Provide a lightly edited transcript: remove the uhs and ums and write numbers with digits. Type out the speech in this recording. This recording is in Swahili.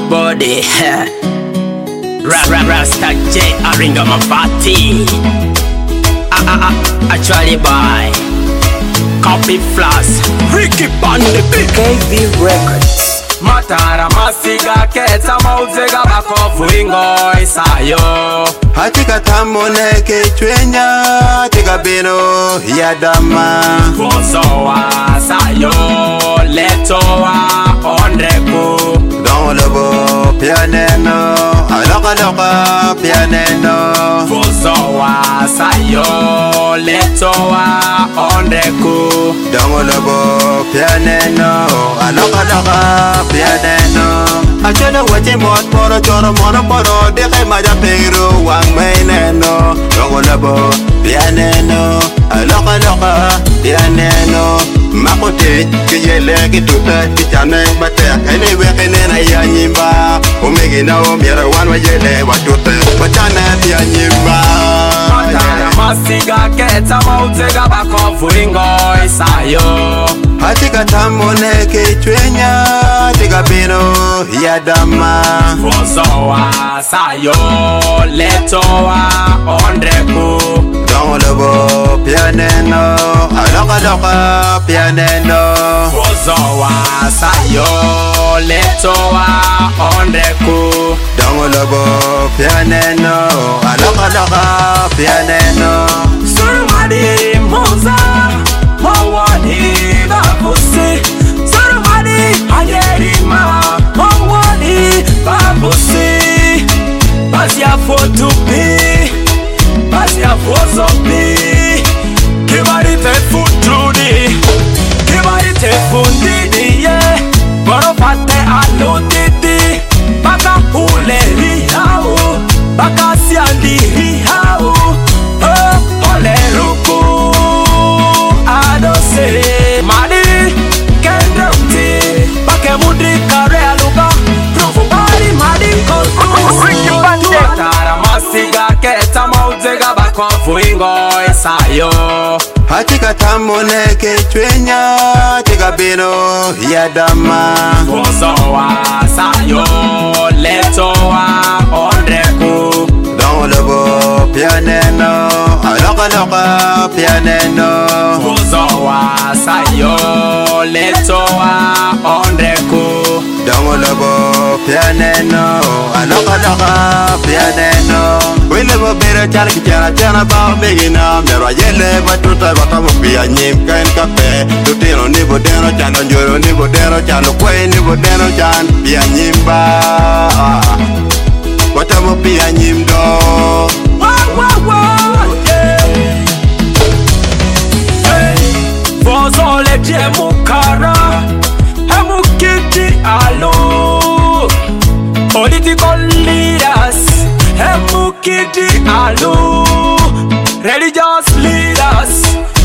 body. Rasta J, Aringa Mafati. Actually boy, copy flash, Ricky Bandi, KB Records. Matara masiga keta mauzega bakofu ingo isayo. Hatika tamone ke chwenya, hatika bino yadama. Fozoa sayo, letoa onreku. Don lobo pianeno, aloka pianeno. Fozoa sayo, letoa onreku. Don lobo pianeno, aloka pianeno. Achana wache moro choro moro poro deke maja pegro wang maineno. Don lobo pianeno, aloka pianeno. Makote kiyele kituta kichane batek ene wekene na yanyimba omegi na omiera wan wajele watute wachane yanyimba. Matara masiga keta mauzega bakofu ingo isayo. Hatika tamone ke chwenya, hatika bino yadama. Fozoa sayo, letoa onreku. Don lobo pianeno, aloka pianeno. Fozoa sayo, letoa onreku. Don lobo pianeno, aloka pianeno. Surumadi moza, mawani babusi. Surumadi ajerima, mawani babusi. Basi ya fotupi, basi ya fozopi. Kibari te futudi, kibari te fundidi ye. Borofate aludidi, baka uleri hau, baka siandiri hau. Oleruku adose madi kendeuti bake mudi kare aluga profu bari madi Ricky Bandi. Matara masiga keta mauzega bakofu ingo isayo. Hatika tamone ke chwenya, hatika bino yadama. Fozoa sayo, letoa onreku. Don lobo pianeno, aloka pianeno. Fozoa sayo, letoa onreku. Don lobo pianeno, aloka pianeno. Wile bero chal kichana ba begina mero yele batuta batamu pia nyim kain kape. Tutino ni bodeno chano njoro ni bodeno chano kwe ni bodeno chan pia nyimba. Batamu pia nyimdo. Yeah. Hey, Fozole jemukara, hemukiti alu. Political leaders, hemukiti alu. Religious leaders,